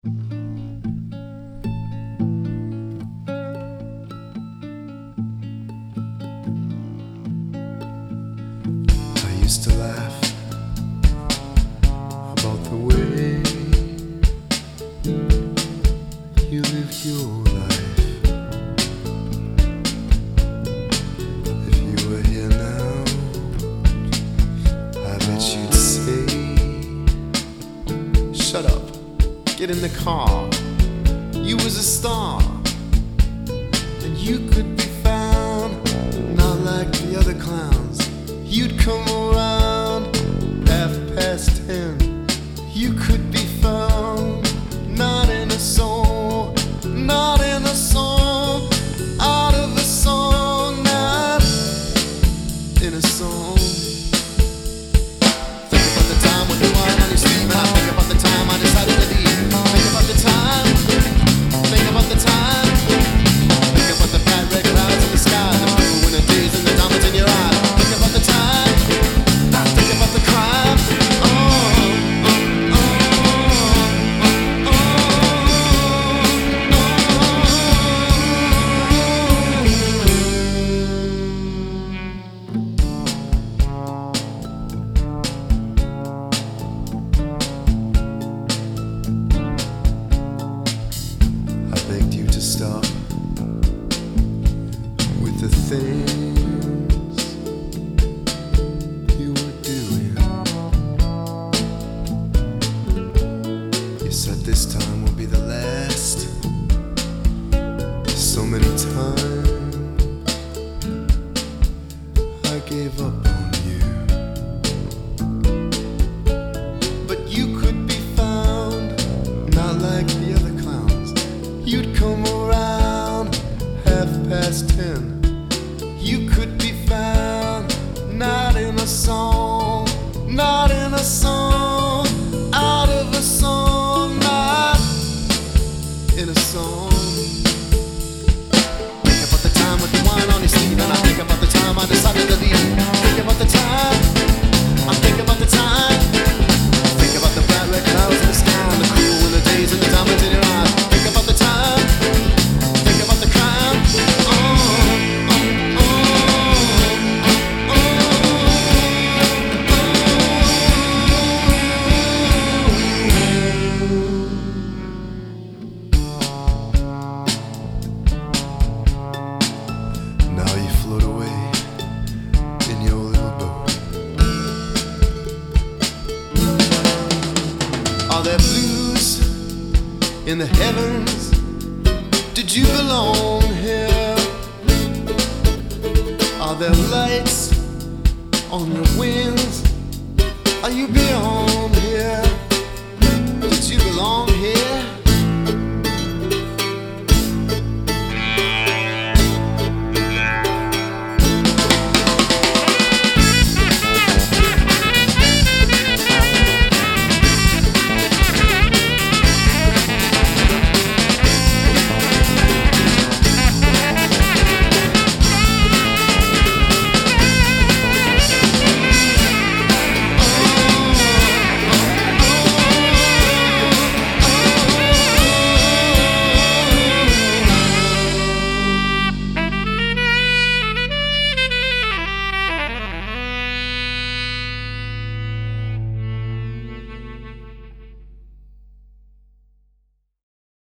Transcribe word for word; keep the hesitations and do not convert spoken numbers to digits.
I used to laugh about the way you lived your life. If you were here now, I bet you'd say, shut up, get in the car. You was a star, and you could be found, not like the other clowns. You'd come around half past ten. You could be found, not in a song, not in a song, out of a song, not in a song. Think about the time when you weren't on your sleeve, and I think about the time I decided to leave. Think about the time, think about the time, think about the bright red clouds in the sky, the blue winter days and the diamonds in your eyes. Think about the time, think about the crime. Oh, oh, oh, oh, I begged you to stop with the things you were doing. You said this time will be the last. So many times I gave up on you, but you could be found, not like the other clowns. You'd come around half past ten. You could be found, not in a song, not in a song, out of a song, not in a song. Think about the time with the wine on your sleeve, and I think about the time I decided to leave. Think about the time, I'm thinking about the time. Think about the bright red clouds in the sky, and the cool winter days and the diamonds in your eyes. Think about the time, think about the crime. Oh, oh, oh, oh, oh. Now you float away in your little boat. Are there blues in the heavens? Did you belong here? Are there lights on your wings? Are you beyond here? Did you belong